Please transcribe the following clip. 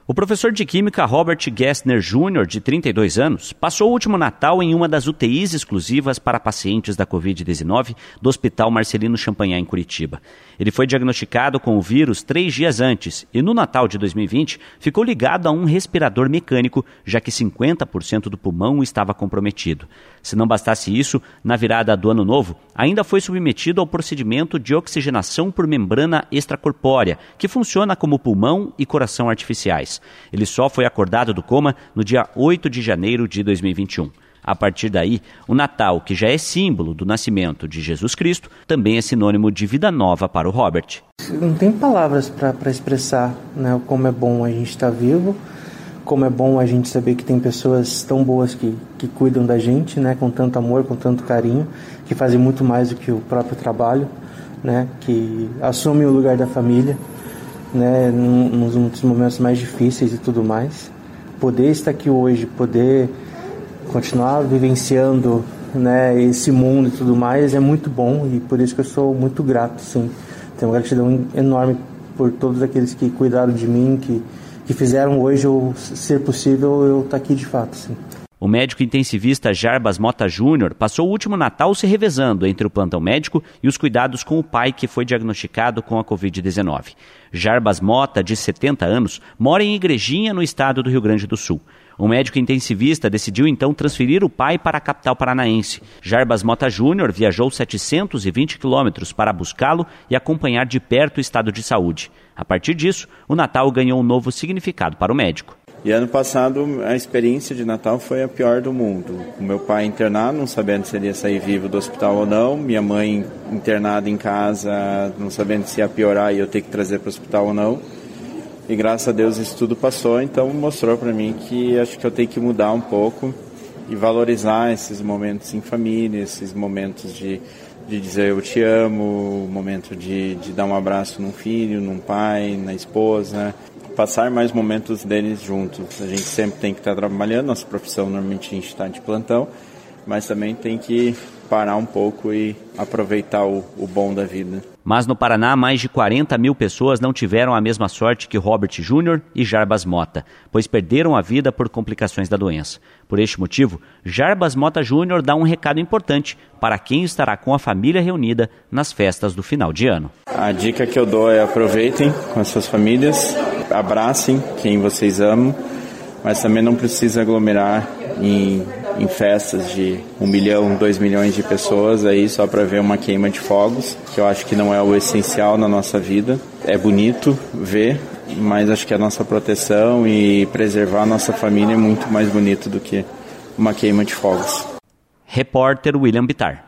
O professor de Química Robert Gessner Jr., de 32 anos, passou o último Natal em uma das UTIs exclusivas para pacientes da Covid-19 do Hospital Marcelino Champagnat, em Curitiba. Ele foi diagnosticado com o vírus 3 dias antes e, no Natal de 2020, ficou ligado a um respirador mecânico, já que 50% do pulmão estava comprometido. Se não bastasse isso, na virada do Ano Novo, ainda foi submetido ao procedimento de oxigenação por membrana extracorpórea, que funciona como pulmão e coração artificiais. Ele só foi acordado do coma no dia 8 de janeiro de 2021. A partir daí, o Natal, que já é símbolo do nascimento de Jesus Cristo, também é sinônimo de vida nova para o Robert. Não tem palavras para expressar, né, como é bom a gente estar vivo, como é bom a gente saber que tem pessoas tão boas que cuidam da gente, né, com tanto amor, com tanto carinho, que fazem muito mais do que o próprio trabalho, né, que assumem o lugar da família, né, nos momentos mais difíceis e tudo mais. Poder estar aqui hoje, poder continuar vivenciando, né, esse mundo e tudo mais é muito bom, e por isso que eu sou muito grato, sim. Tenho uma gratidão enorme por todos aqueles que cuidaram de mim, que fizeram hoje eu ser possível eu estar aqui de fato, sim. O médico intensivista Jarbas Mota Jr. passou o último Natal se revezando entre o plantão médico e os cuidados com o pai que foi diagnosticado com a Covid-19. Jarbas Mota, de 70 anos, mora em Igrejinha, no estado do Rio Grande do Sul. O médico intensivista decidiu então transferir o pai para a capital paranaense. Jarbas Mota Jr. viajou 720 quilômetros para buscá-lo e acompanhar de perto o estado de saúde. A partir disso, o Natal ganhou um novo significado para o médico. E ano passado a experiência de Natal foi a pior do mundo. O meu pai internado, não sabendo se ele ia sair vivo do hospital ou não. Minha mãe internada em casa, não sabendo se ia piorar e eu ter que trazer para o hospital ou não. E graças a Deus isso tudo passou, então mostrou para mim que acho que eu tenho que mudar um pouco e valorizar esses momentos em família, esses momentos de dizer eu te amo, o momento de dar um abraço num filho, num pai, na esposa. Passar mais momentos deles juntos. A gente sempre tem que estar trabalhando, nossa profissão normalmente a gente está de plantão, mas também tem que parar um pouco e aproveitar o bom da vida. Mas no Paraná, mais de 40 mil pessoas não tiveram a mesma sorte que Robert Jr. e Jarbas Mota, pois perderam a vida por complicações da doença. Por este motivo, Jarbas Mota Jr. dá um recado importante para quem estará com a família reunida nas festas do final de ano. A dica que eu dou é aproveitem com as suas famílias, abracem quem vocês amam, mas também não precisa aglomerar em festas de 1 milhão, 2 milhões de pessoas aí só para ver uma queima de fogos, que eu acho que não é o essencial na nossa vida. É bonito ver, mas acho que a nossa proteção e preservar a nossa família é muito mais bonito do que uma queima de fogos. Repórter William Bittar.